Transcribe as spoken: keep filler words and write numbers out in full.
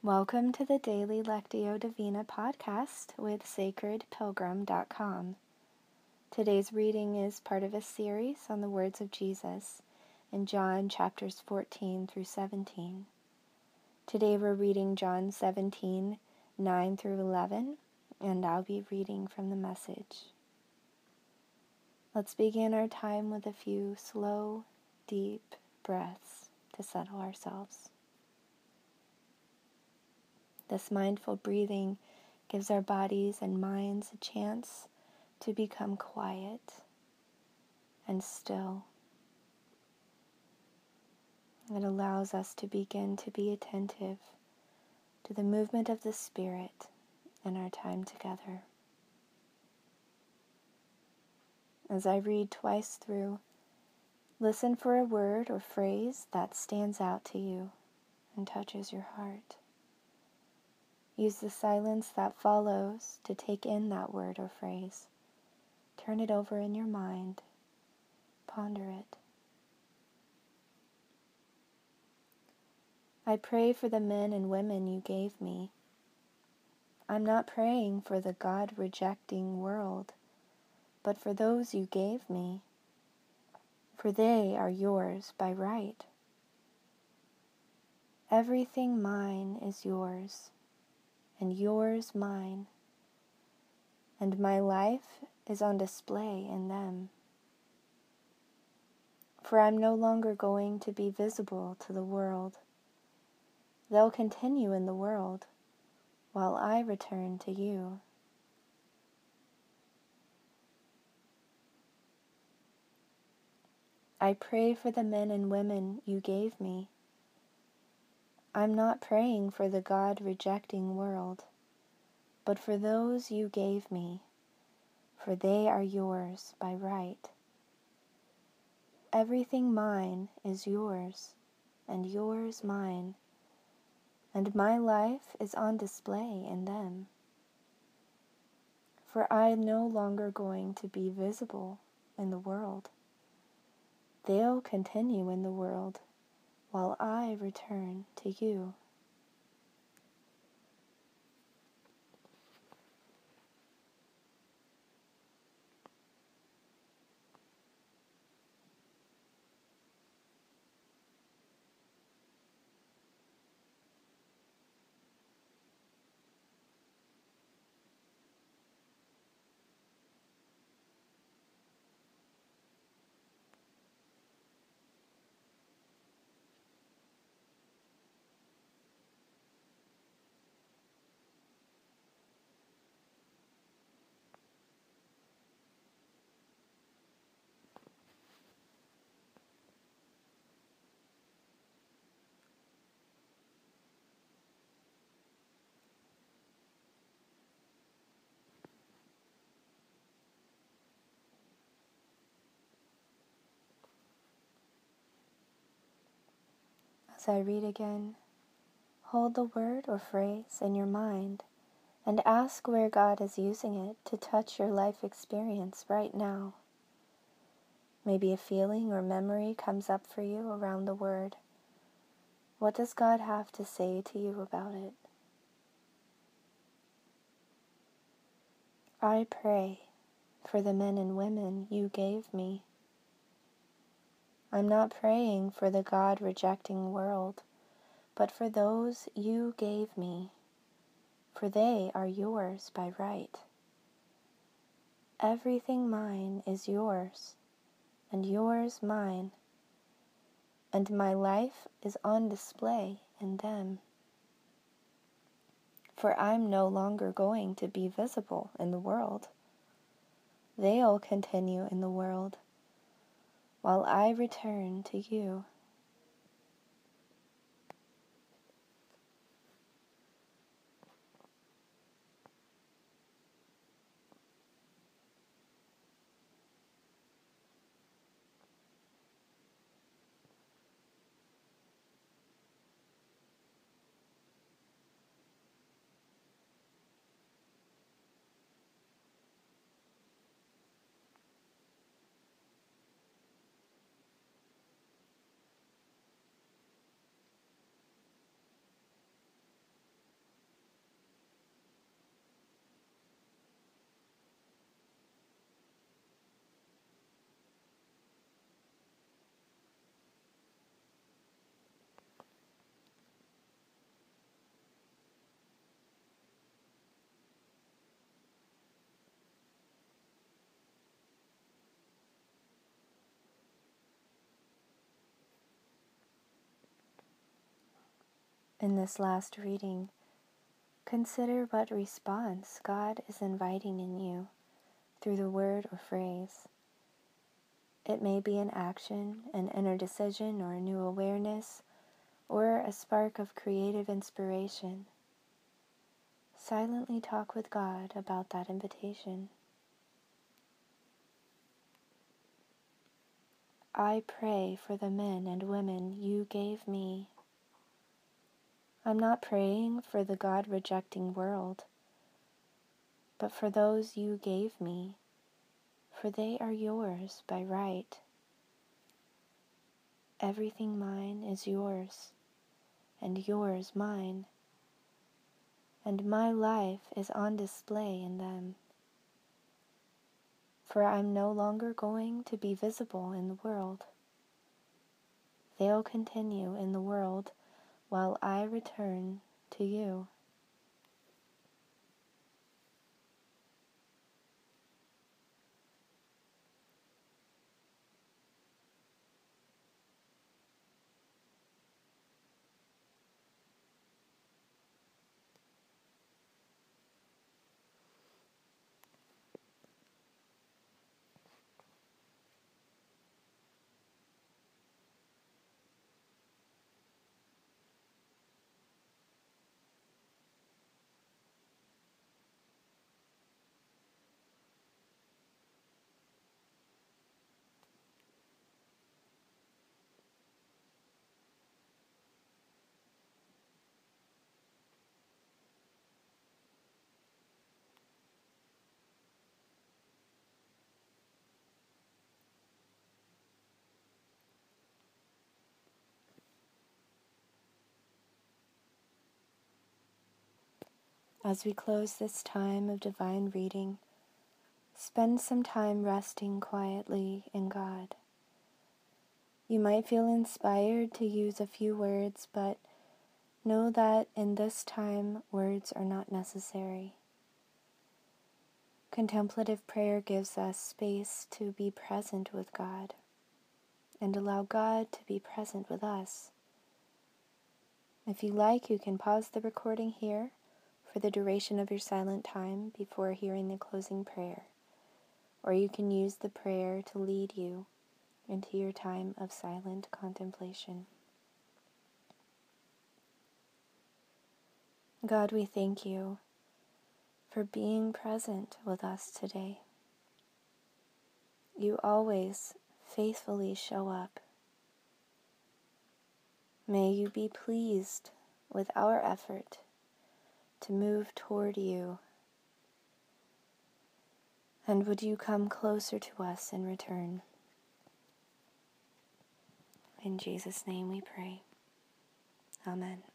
Welcome to the Daily Lectio Divina podcast with sacred pilgrim dot com. Today's reading is part of a series on the words of Jesus in John chapters fourteen through seventeen. Today we're reading John seventeen, nine through eleven, and I'll be reading from the Message. Let's begin our time with a few slow, deep breaths to settle ourselves. This mindful breathing gives our bodies and minds a chance to become quiet and still. It allows us to begin to be attentive to the movement of the Spirit in our time together. As I read twice through, listen for a word or phrase that stands out to you and touches your heart. Use the silence that follows to take in that word or phrase. Turn it over in your mind. Ponder it. I pray for the men and women you gave me. I'm not praying for the God-rejecting world, but for those you gave me, for they are yours by right. Everything mine is yours, and yours mine, and my life is on display in them. For I'm no longer going to be visible to the world. They'll continue in the world, while I return to you. I pray for the men and women you gave me. I'm not praying for the God-rejecting world, but for those you gave me, for they are yours by right. Everything mine is yours, and yours mine, and my life is on display in them. For I am no longer going to be visible in the world. They'll continue in the world, while I return to you. As I read again, hold the word or phrase in your mind and ask where God is using it to touch your life experience right now. Maybe a feeling or memory comes up for you around the word. What does God have to say to you about it? I pray for the men and women you gave me. I'm not praying for the God-rejecting world, but for those you gave me, for they are yours by right. Everything mine is yours, and yours mine, and my life is on display in them. For I'm no longer going to be visible in the world. They'll continue in the world, while I return to you. In this last reading, consider what response God is inviting in you through the word or phrase. It may be an action, an inner decision, or a new awareness, or a spark of creative inspiration. Silently talk with God about that invitation. I pray for the men and women you gave me. I'm not praying for the God-rejecting world, but for those you gave me, for they are yours by right. Everything mine is yours, and yours mine, and my life is on display in them. For I'm no longer going to be visible in the world. They'll continue in the world while I return to you. As we close this time of divine reading, spend some time resting quietly in God. You might feel inspired to use a few words, but know that in this time, words are not necessary. Contemplative prayer gives us space to be present with God and allow God to be present with us. If you like, you can pause the recording here for the duration of your silent time before hearing the closing prayer, or you can use the prayer to lead you into your time of silent contemplation. God, we thank you for being present with us today. You always faithfully show up. May you be pleased with our effort to move toward you. And would you come closer to us in return? In Jesus' name we pray. Amen.